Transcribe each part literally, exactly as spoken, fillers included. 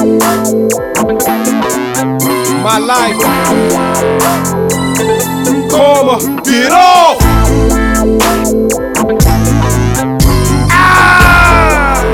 My life. Karma, get off. Ah!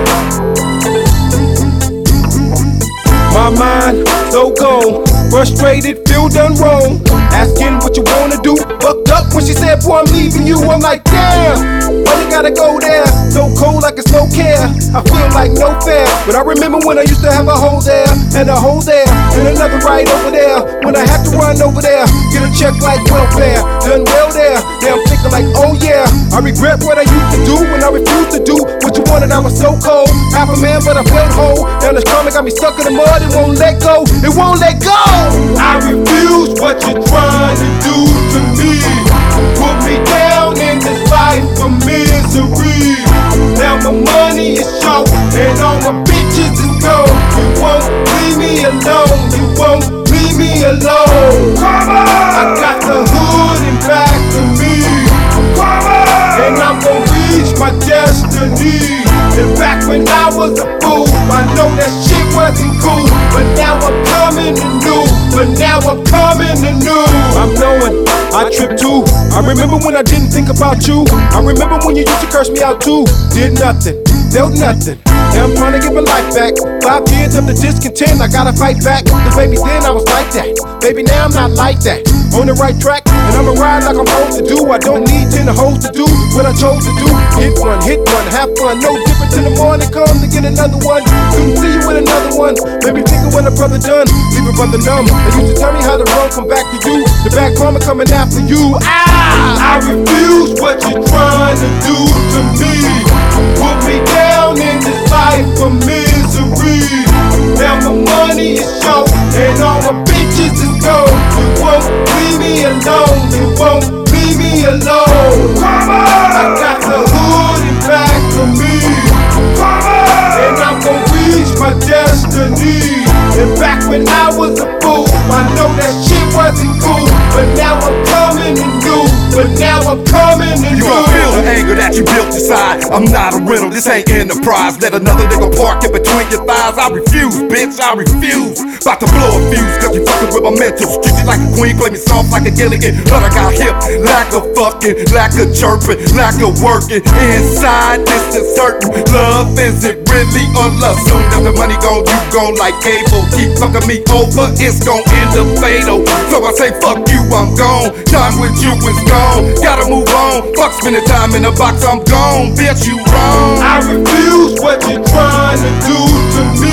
My mind so gone, frustrated, feel done wrong. Asking what you wanna do, fucked up when she said, boy, I'm leaving you. I'm like, damn, why you gotta go there? So cold like it's no care. I feel like no fair, but I remember when I used to have a hole there, and a hole there, and another right over there. When I had to run over there, get a check like welfare. Done well there, now I'm thinking like, oh yeah. I regret what I used to do when I refused to do what you wanted. I was so cold, half a man, but I felt whole. Now this karma got me stuck in the mud, it won't let go, it won't let go. I refuse what you're trying to do to me. Put me down in this life of misery. Now my money is short and all my bitches is gone. You won't leave me alone, you won't leave me alone. Come on! I got the hood in back of me. Come on! And I'm gonna reach my destiny. And back when I was a fool, I know that shit wasn't cool. But now I'm coming anew. But now I'm coming anew. I'm knowing I tripped too. I remember when I didn't think about you. I remember when you used to curse me out too. Did nothing, felt nothing. Now I'm trying to get my life back. Five years of the discontent, I gotta fight back. Cause baby then I was like that. Baby now I'm not like that. On the right track, and I'ma ride like I'm supposed to do. I don't need ten hoes to do what I chose to do. Hit one, hit one, have fun. No difference in the morning come to get another one. Couldn't see you with another one. Made me think of what a brother done. Leave a brother numb. They used to tell me how the wrong come back to you. The back karma coming after you. Ah! I refuse what you're trying to do to me. Put me down in this life of misery. Now my money is short and all my bitches is gone. You won't leave me alone. You won't leave me alone. Come on! I got the hood in back of me. Come on! And I'm gonna reach my destiny. And back when I was a fool, I know that shit wasn't cool. But now I'm coming anew. But now I'm coming anew. You gon' feel the anger that you built inside. I'm not a rental, this ain't enterprise. Let another nigga park it between your thighs. I refuse, bitch, I refuse. About to blow a fuse, cause you fucking with my mental. Treat you like a queen, play me soft like a Gilligan. But I got hip, lack of fucking, lack of chirping, lack of working. Inside this is certain, love isn't really on love. Soon as the money gone, you gone like cable. Keep fucking me over, it's gon' end up fatal. So I say fuck you, I'm gone. Time with you is gone, gotta move on. Fuck spending time in a box, I'm gone. Bitch, you wrong. I refuse what you're trying to do to me.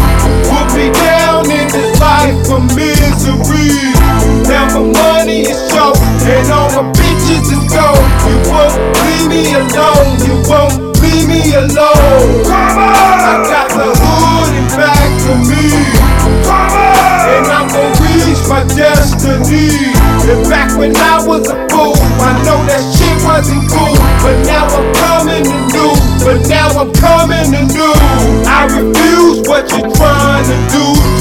Put me down in this life of misery. Now my money is short and all my bitches is gone. You won't leave me alone. You won't leave me alone. Come on! I got the hood in back of me. Come on! And I'm gonna reach my destiny. And back when I was a fool, I know that shit wasn't cool. But now I'm coming anew. But now I'm coming anew. I refuse what you're trying to do